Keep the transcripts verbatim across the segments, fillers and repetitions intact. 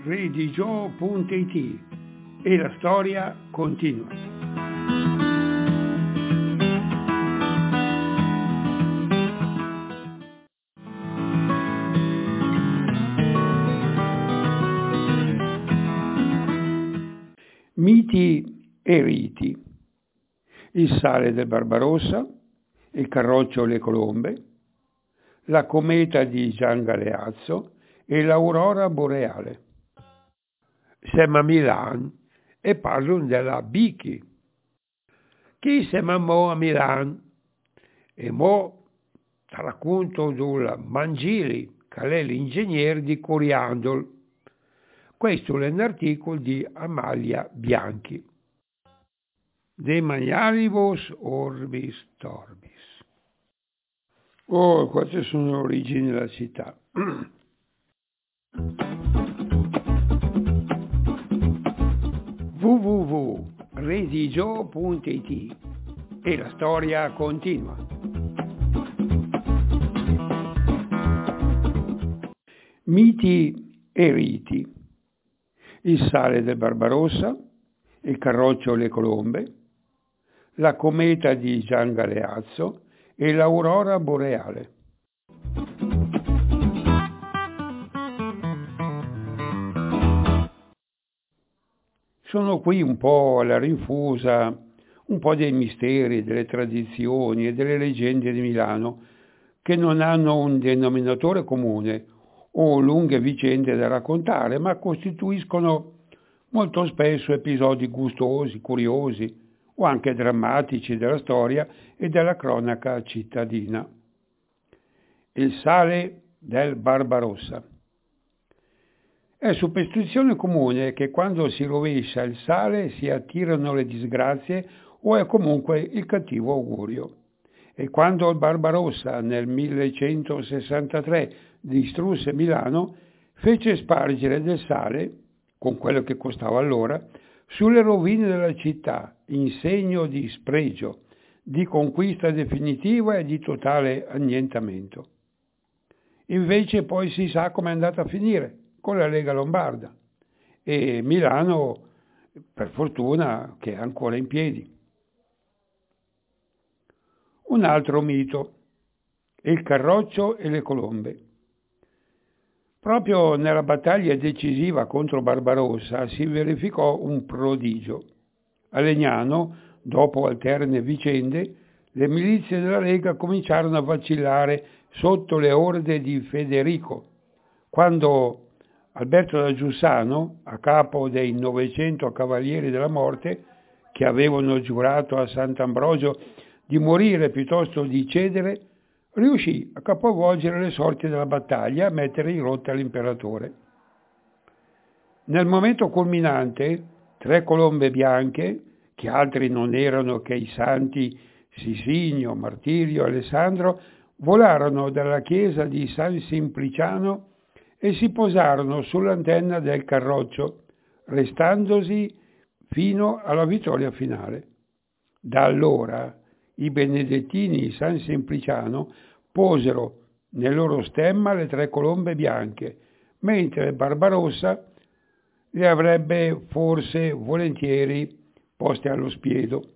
redigio punto it e la storia continua. Miti e riti. Il sale del Barbarossa, il carroccio e le colombe, la cometa di Gian Galeazzo e l'aurora boreale. Siamo a Milano e parlo della Bichi. Chi siamo a Milano? E mo ti racconto del Mangili, che è l'ingegnere di Coriandolo. Questo è un articolo di Amalia Bianchi. De Magnaribus Orbis Torbis. Oh, queste sono le origini della città. w w w punto redigio punto it e la storia continua. Miti e riti. Il sale del Barbarossa, il carroccio e le colombe, la cometa di Gian Galeazzo e l'aurora boreale. Sono qui un po' alla rinfusa, un po' dei misteri, delle tradizioni e delle leggende di Milano che non hanno un denominatore comune o lunghe vicende da raccontare, ma costituiscono molto spesso episodi gustosi, curiosi o anche drammatici della storia e della cronaca cittadina. Il sale del Barbarossa. È superstizione comune che quando si rovescia il sale si attirano le disgrazie o è comunque il cattivo augurio. E quando il Barbarossa nel millecentosessantatré distrusse Milano, fece spargere del sale, con quello che costava allora, sulle rovine della città, in segno di spregio, di conquista definitiva e di totale annientamento. Invece poi si sa com'è andata a finire, con la Lega Lombarda, e Milano, per fortuna, che è ancora in piedi. Un altro mito, il carroccio e le colombe. Proprio nella battaglia decisiva contro Barbarossa si verificò un prodigio. A Legnano, dopo alterne vicende, le milizie della Lega cominciarono a vacillare sotto le orde di Federico, quando Alberto da Giussano, a capo dei novecento cavalieri della morte, che avevano giurato a Sant'Ambrogio di morire piuttosto di cedere, riuscì a capovolgere le sorti della battaglia e a mettere in rotta l'imperatore. Nel momento culminante, tre colombe bianche, che altri non erano che i santi Sisinio, Martirio e Alessandro, volarono dalla chiesa di San Simpliciano e si posarono sull'antenna del carroccio, restandosi fino alla vittoria finale. Da allora i benedettini di San Simpliciano posero nel loro stemma le tre colombe bianche, mentre Barbarossa le avrebbe forse volentieri poste allo spiedo.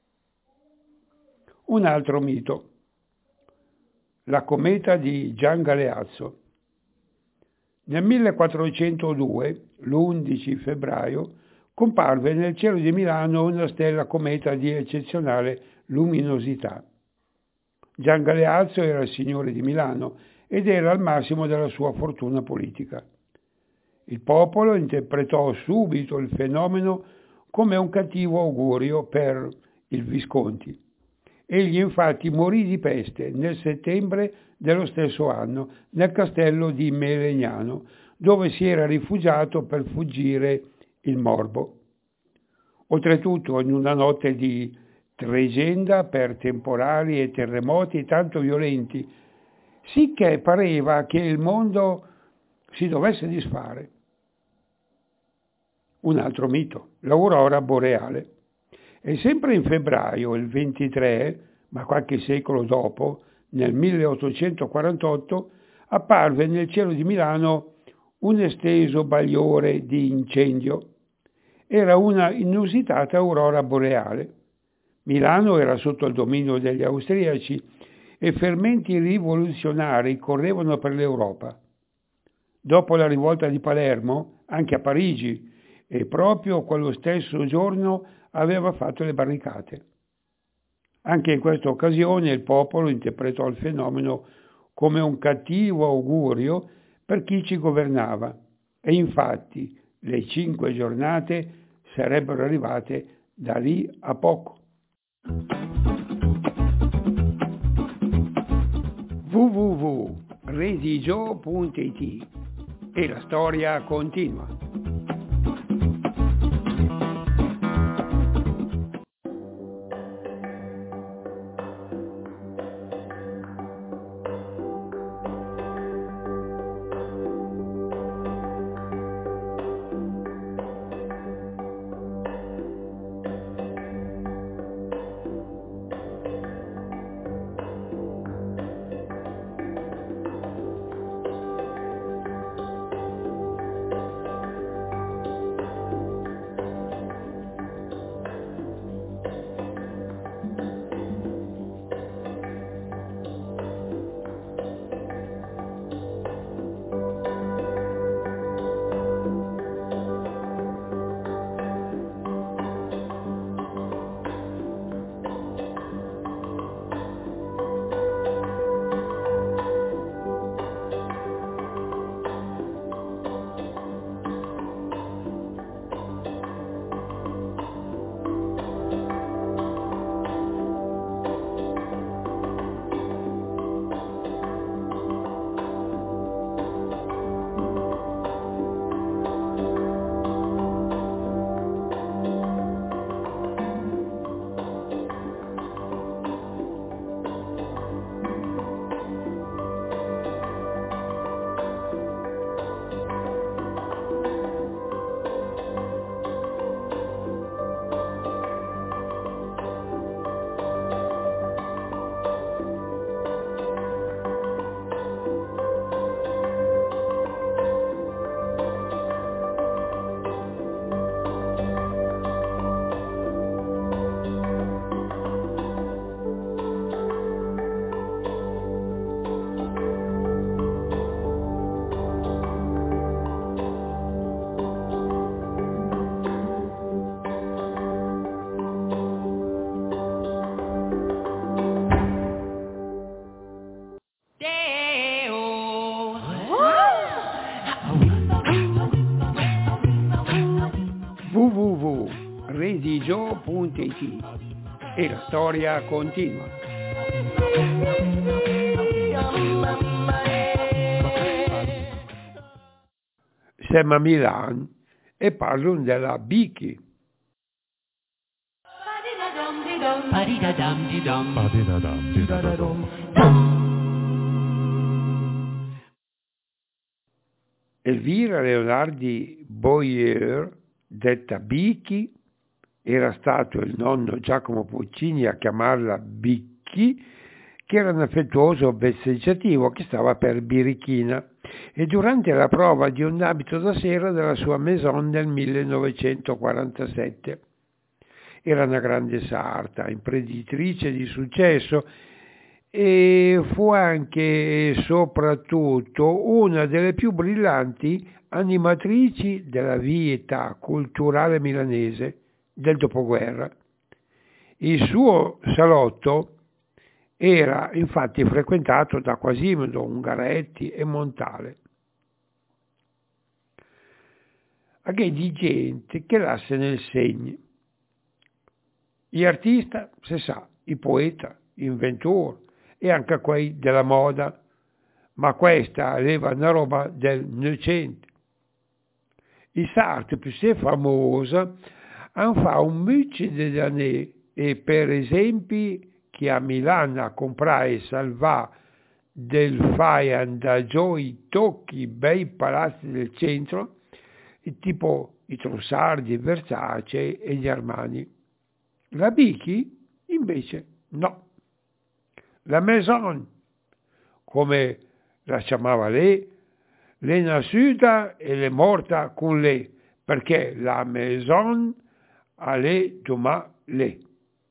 Un altro mito, la cometa di Gian Galeazzo. Nel millequattrocentodue, l'undici febbraio, comparve nel cielo di Milano una stella cometa di eccezionale luminosità. Gian Galeazzo era il signore di Milano ed era al massimo della sua fortuna politica. Il popolo interpretò subito il fenomeno come un cattivo augurio per il Visconti. Egli infatti morì di peste nel settembre dello stesso anno nel castello di Melegnano, dove si era rifugiato per fuggire il morbo. Oltretutto, in una notte di tregenda per temporali e terremoti tanto violenti, sicché pareva che il mondo si dovesse disfare. Un altro mito, l'aurora boreale. E sempre in febbraio, il ventitré, ma qualche secolo dopo, nel milleottocentoquarantotto, apparve nel cielo di Milano un esteso bagliore di incendio. Era una inusitata aurora boreale. Milano era sotto il dominio degli austriaci e fermenti rivoluzionari correvano per l'Europa. Dopo la rivolta di Palermo, anche a Parigi, e proprio quello stesso giorno aveva fatto le barricate. Anche in questa occasione il popolo interpretò il fenomeno come un cattivo augurio per chi ci governava e infatti le cinque giornate sarebbero arrivate da lì a poco. w w w punto redigio punto i t e la storia continua. w w w punto redigio punto i t e la storia continua. Siamo a Milano e parlo della Bichi. Elvira Leonardi Boyer, detta Bichi, era stato il nonno Giacomo Puccini a chiamarla Bicchi, che era un affettuoso vezzeggiativo che stava per birichina, e durante la prova di un abito da sera della sua maison nel millenovecentoquarantasette. Era una grande sarta, imprenditrice di successo, e fu anche e soprattutto una delle più brillanti animatrici della vita culturale milanese del dopoguerra. Il suo salotto era infatti frequentato da Quasimodo, Ungaretti e Montale. A che di gente che lasse nel segno. Gli artisti, se sa, i poeta, inventori e anche quei della moda, ma questa aveva una roba del Novecento. I sarti più se famosa hanno fatto un mucchio di anni e per esempio che a Milano a comprare e salvare del Faian da giù i tocchi bei palazzi del centro, tipo i Trussardi, i Versace e gli Armani. La Bichi invece no. La Maison, come la chiamava lei, l'è nasciuta e l'è morta con lei, perché la maison allait demain lei.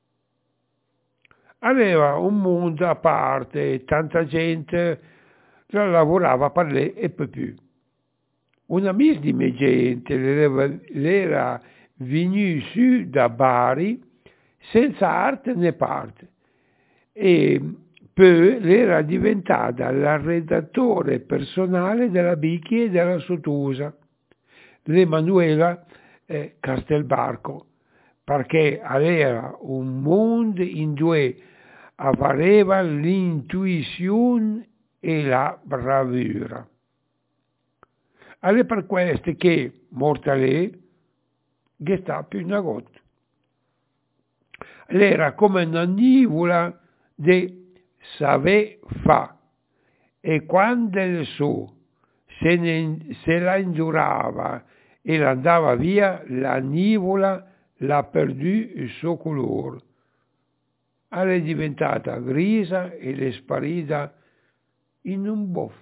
Aveva un mondo a parte e tanta gente la lavorava per lei e per più. Una mistima gente l'era venuta su da Bari senza arte né parte e poi l'era diventata la redattore personale della Bicchi e della Sotusa, l'Emanuela eh, Castelbarco, perché era un mondo in due aveva l'intuizione e la bravura. È per questo che, morta lei, che sta più una goccia. Lei era come una nuvola di saver fa, e quando il suo se, ne, se la indurava e andava via, la nuvola l'ha perduto il suo colore. È diventata grisa ed è sparita in un boff.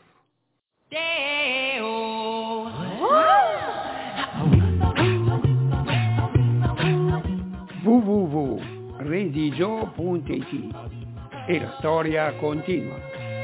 w w w punto redigio punto i t e la storia continua.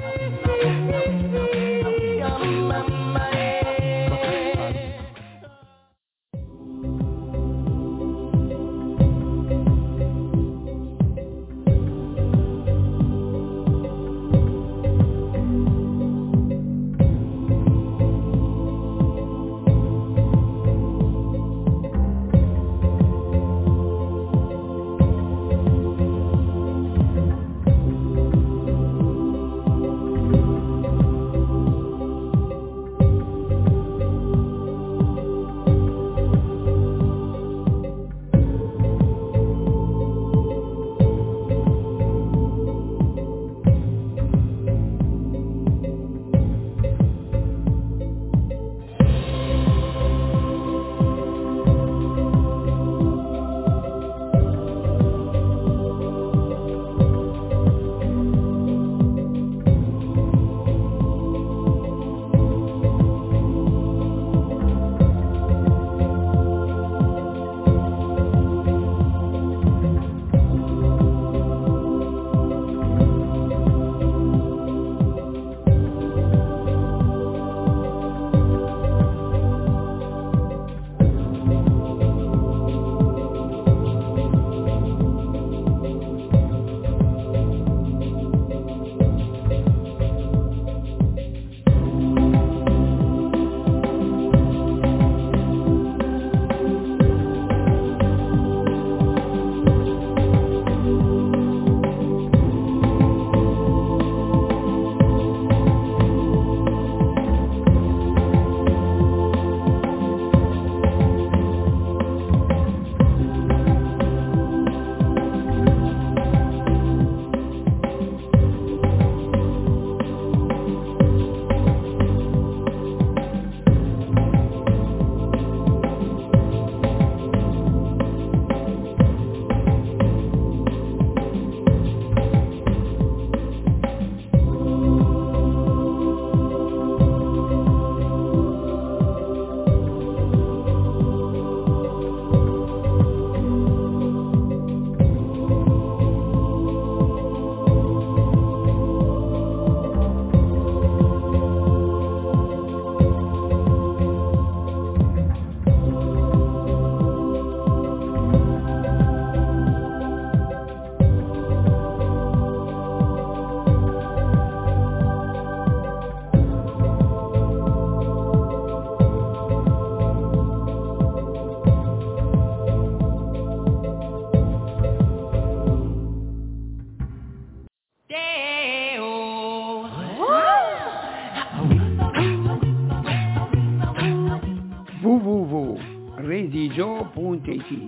w w w punto redigio punto i t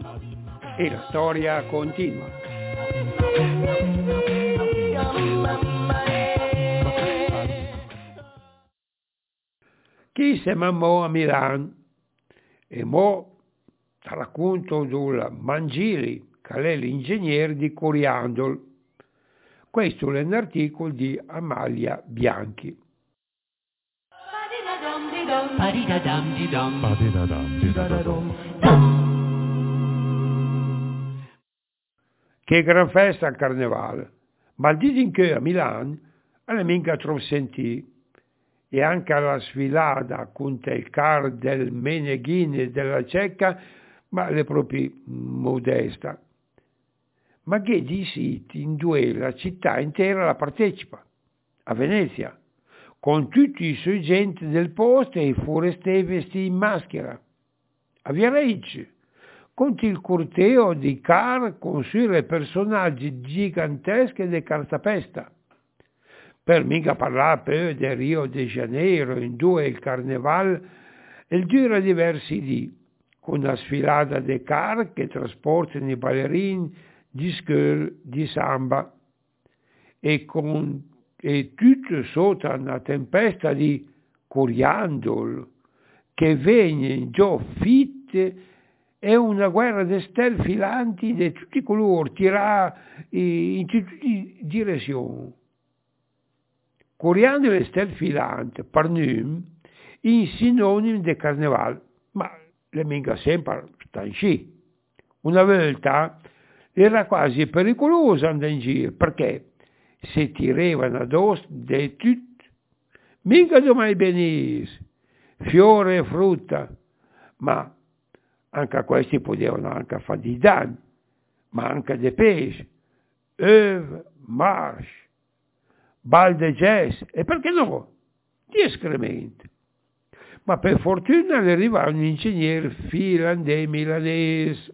e la storia continua. Chi si mamò a Milano e mo ti racconto del Mangili, che è l'ingegnere di Coriandolo. Questo è un articolo di Amalia Bianchi. Che gran festa al carnevale, ma dicono che a Milano alla mica troppo sentì, e anche alla sfilata con il car del Meneghini e della Cecca, ma le proprie modesta. Ma che di siti in due la città intera la partecipa, a Venezia, con tutti i suoi gente del posto e i forestieri vestiti in maschera. A Viareggio, con il corteo di car con sui personaggi giganteschi di cartapesta. Per mica parlare poi del Rio de Janeiro, in due il carnevale, e dura diversi dì, con una sfilata di car che trasportano i ballerini di scuola di samba, e, con, e tutto sotto una tempesta di coriandolo, che viene già fitte, è una guerra di stelle filanti di tutti i colori, tirà in tutte le direzioni. Coriandolo e stelle filanti, per noi, in sinonimo di carnevale, ma le mica sempre stanno sci. Una volta era quasi pericoloso andare in giro, perché si tiravano addosso di tutto, mica domani benissimo, fiore e frutta, ma anche a questi potevano anche fare di danni, ma anche di pesce, uova, marsh, balde jazz, e perché no, di escrementi. Ma per fortuna le arriva un ingegnere finlandese milanese,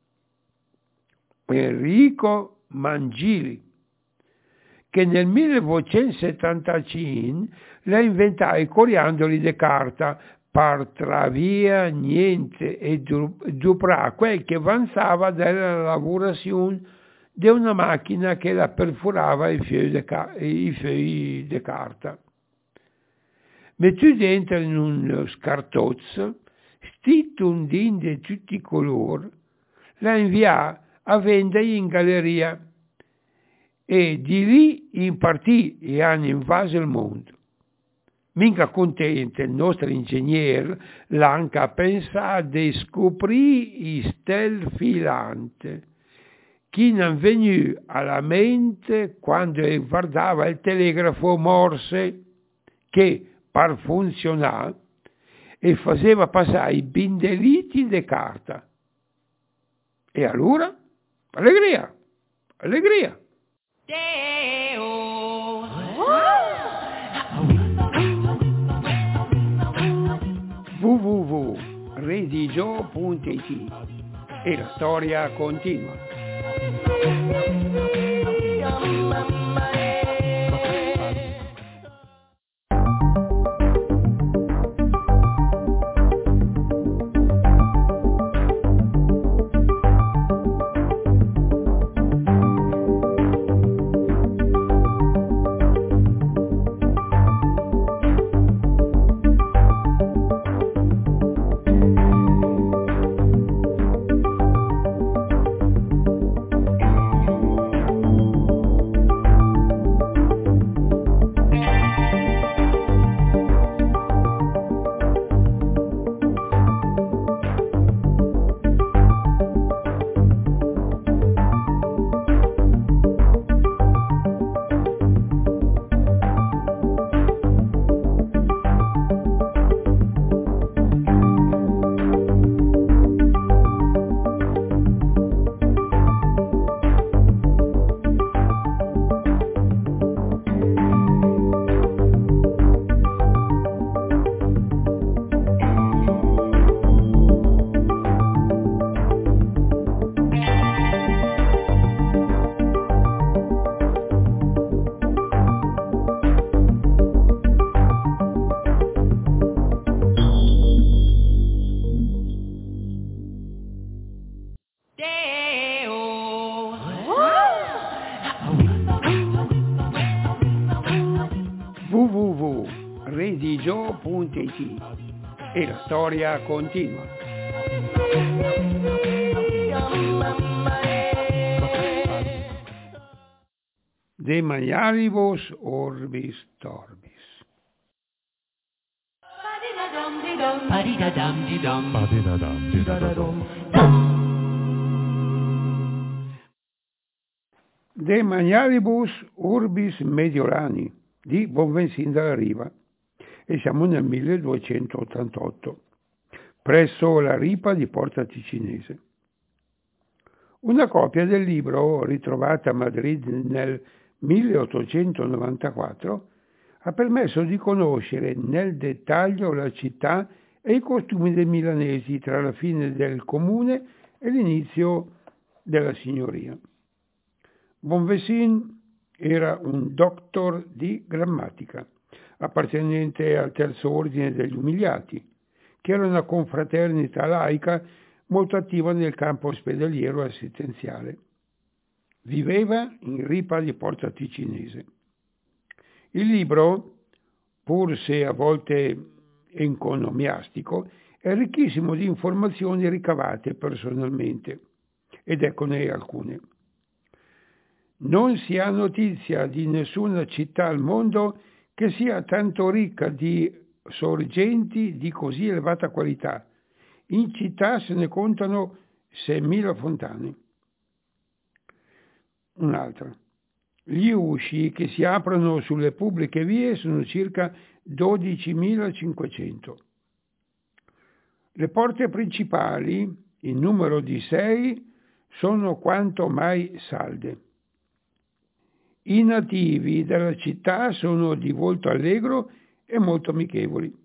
Enrico Mangili, che nel millenovecentosettantacinque l'ha inventato i coriandoli di carta per travia niente e duprà quel che avanzava dalla lavorazione di una macchina che la perforava i fogli di ca- carta. Mettendo dentro in uno scartozzo, stitundin di tutti i colori, la invia a vendere in galleria e di lì impartì e hanno invaso il mondo. Mica contento il nostro ingegnere l'ha anche pensato di scoprire i stel filante, che non veniva alla mente quando guardava il telegrafo Morse che per funzionare e faceva passare i bindelliti di carta. E allora? Allegria! Allegria! w w w punto redigio punto i t e la storia continua. w w w punto redigio punto i t e la storia continua. De maialibus orbis torbis. De Magnaribus Urbis Mediolani di Bonvensin dalla Riva, e siamo nel milleduecentottantotto, presso la Ripa di Porta Ticinese. Una copia del libro, ritrovata a Madrid nel milleottocentonovantaquattro, ha permesso di conoscere nel dettaglio la città e i costumi dei milanesi tra la fine del comune e l'inizio della signoria. Bonvensin era un doctor di grammatica, appartenente al terzo ordine degli umiliati, che era una confraternita laica molto attiva nel campo ospedaliero assistenziale. Viveva in Ripa di Porta Ticinese. Il libro, pur se a volte enconomiastico, è ricchissimo di informazioni ricavate personalmente, ed eccone alcune. Non si ha notizia di nessuna città al mondo che sia tanto ricca di sorgenti di così elevata qualità. In città se ne contano seimila fontane. Un'altra. Gli usci che si aprono sulle pubbliche vie sono circa dodicimilacinquecento. Le porte principali, in numero di sei, sono quanto mai salde. I nativi della città sono di volto allegro e molto amichevoli.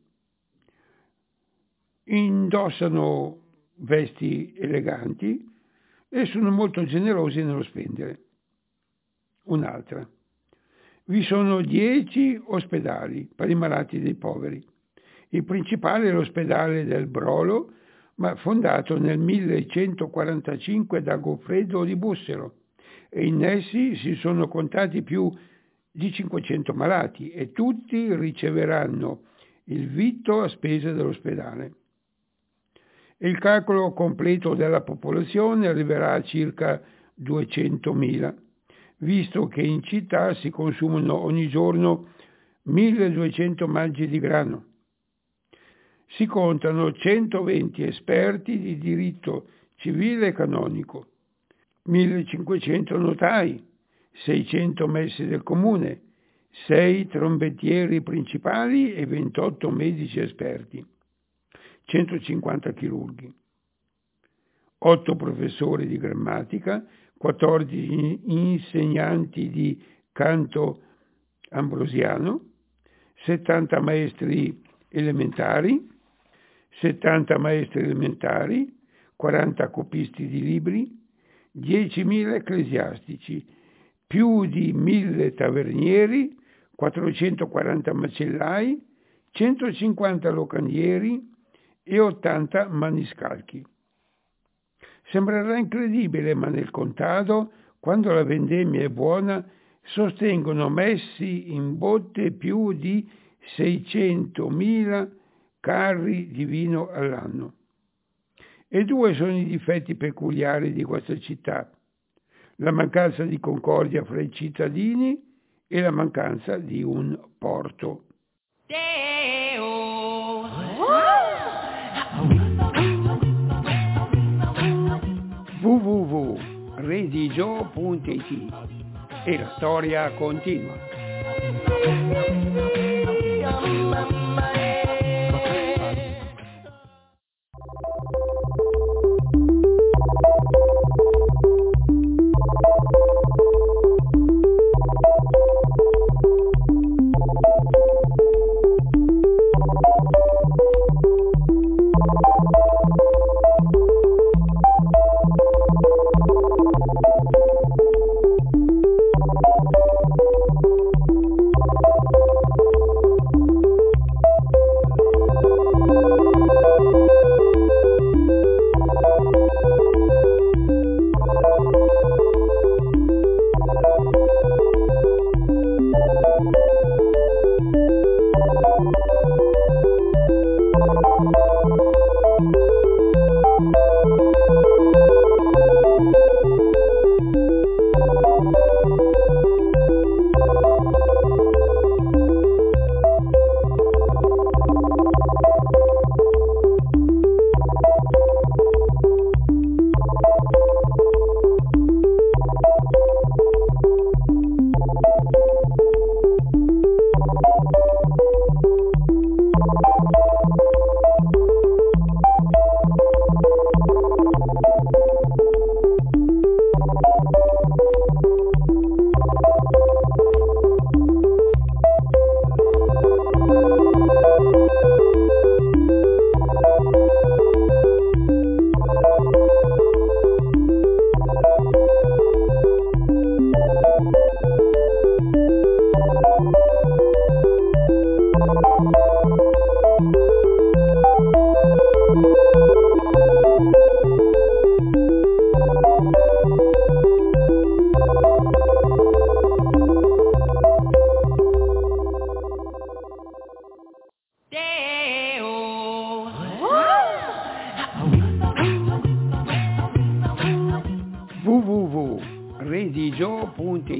Indossano vesti eleganti e sono molto generosi nello spendere. Un'altra. Vi sono dieci ospedali per i malati dei poveri. Il principale è l'ospedale del Brolo, ma fondato nel millecentoquarantacinque da Goffredo di Bussero, e in essi si sono contati più di cinquecento malati e tutti riceveranno il vitto a spese dell'ospedale. Il calcolo completo della popolazione arriverà a circa duecentomila, visto che in città si consumano ogni giorno milleduecento mangi di grano. Si contano centoventi esperti di diritto civile e canonico, millecinquecento notai, seicento messi del comune, sei trombettieri principali e ventotto medici esperti, centocinquanta chirurghi, otto professori di grammatica, quattordici insegnanti di canto ambrosiano, settanta maestri elementari, settanta maestri elementari, quaranta copisti di libri, diecimila ecclesiastici, più di mille tavernieri, quattrocentoquaranta macellai, centocinquanta locandrieri e ottanta maniscalchi. Sembrerà incredibile, ma nel contado, quando la vendemmia è buona, sostengono messi in botte più di seicentomila carri di vino all'anno. E due sono i difetti peculiari di questa città: la mancanza di concordia fra i cittadini e la mancanza di un porto. w w w punto redigio punto i t e la storia continua.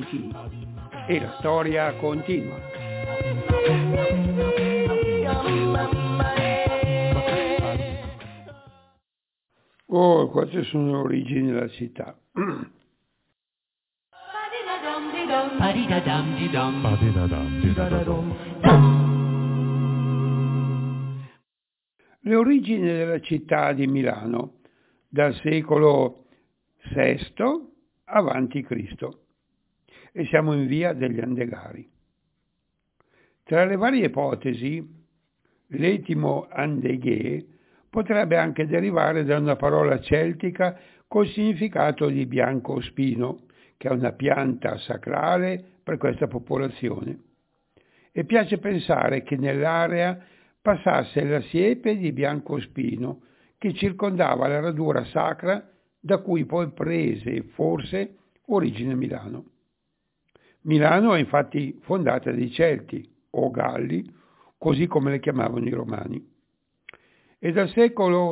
it e la storia continua. Oh, queste sono le origini della città. Le origini della città di Milano dal secolo sesto avanti Cristo, e siamo in via degli Andegari. Tra le varie ipotesi, l'etimo Andeghe potrebbe anche derivare da una parola celtica col significato di bianco spino, che è una pianta sacrale per questa popolazione. E piace pensare che nell'area passasse la siepe di biancospino che circondava la radura sacra da cui poi prese forse origine Milano. Milano è infatti fondata dai Celti o Galli, così come le chiamavano i Romani. E dal secolo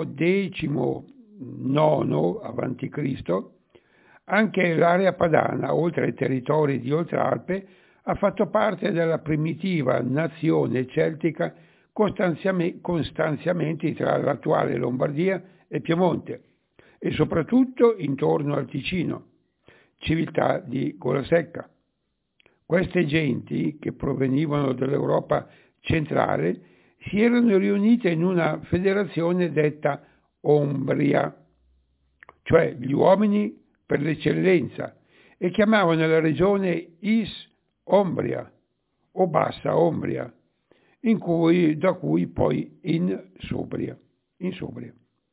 diciannove avanti Cristo anche l'area padana, oltre ai territori di Oltralpe, ha fatto parte della primitiva nazione celtica con stanziamenti tra l'attuale Lombardia e Piemonte e soprattutto intorno al Ticino, civiltà di Golasecca. Queste genti, che provenivano dall'Europa centrale, si erano riunite in una federazione detta Ombria, cioè gli uomini per l'eccellenza, e chiamavano la regione Is Ombria o Bassa Ombria, in cui, da cui poi in Sobria, in Sobria.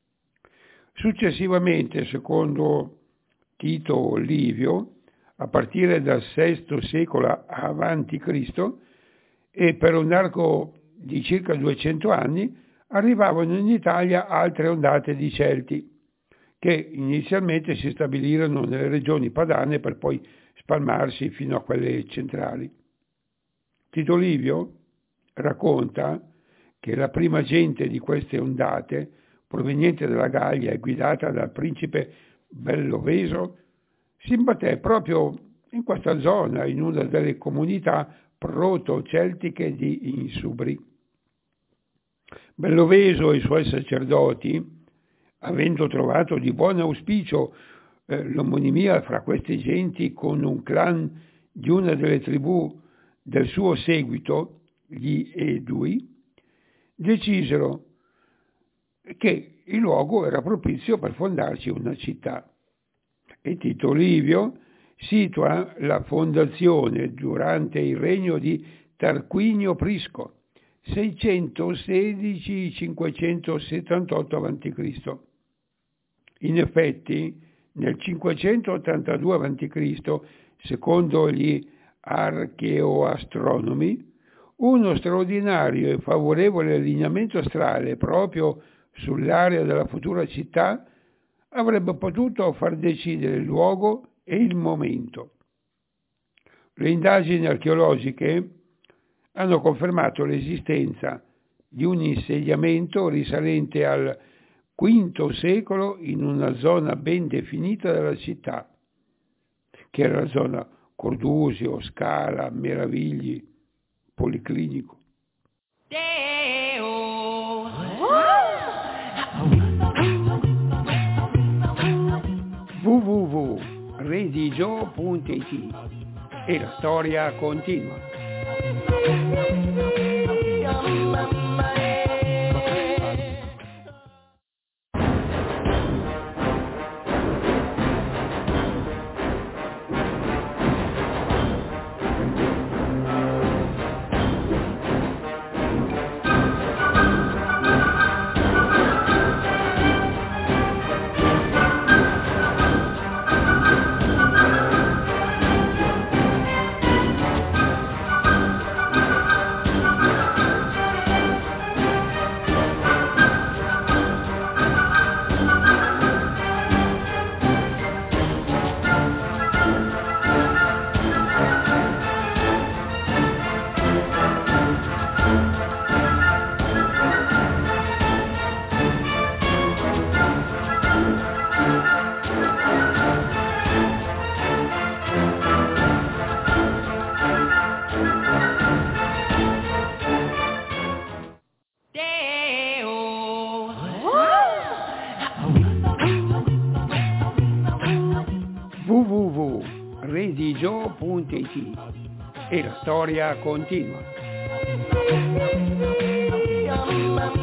Successivamente, secondo Tito Livio, a partire dal sesto secolo avanti Cristo, e per un arco di circa duecento anni, arrivavano in Italia altre ondate di Celti, che inizialmente si stabilirono nelle regioni padane per poi spalmarsi fino a quelle centrali. Tito Livio racconta che la prima gente di queste ondate, proveniente dalla Gallia e guidata dal principe Belloveso, si imbatté proprio in questa zona, in una delle comunità proto-celtiche di Insubri. Belloveso e i suoi sacerdoti, avendo trovato di buon auspicio eh, l'omonimia fra queste genti con un clan di una delle tribù del suo seguito, gli Edui, decisero che il luogo era propizio per fondarci una città. E Tito Livio situa la fondazione durante il regno di Tarquinio Prisco, seicentosedici cinquecentosettantotto avanti Cristo. In effetti, nel cinquecentottantadue avanti Cristo, secondo gli archeoastronomi, uno straordinario e favorevole allineamento astrale proprio sull'area della futura città avrebbe potuto far decidere il luogo e il momento. Le indagini archeologiche hanno confermato l'esistenza di un insediamento risalente al quinto secolo in una zona ben definita della città, che era la zona Cordusio, Scala, Meravigli, Policlinico. w w w punto redigio punto i t e la storia continua. treviso punto it e la storia continua.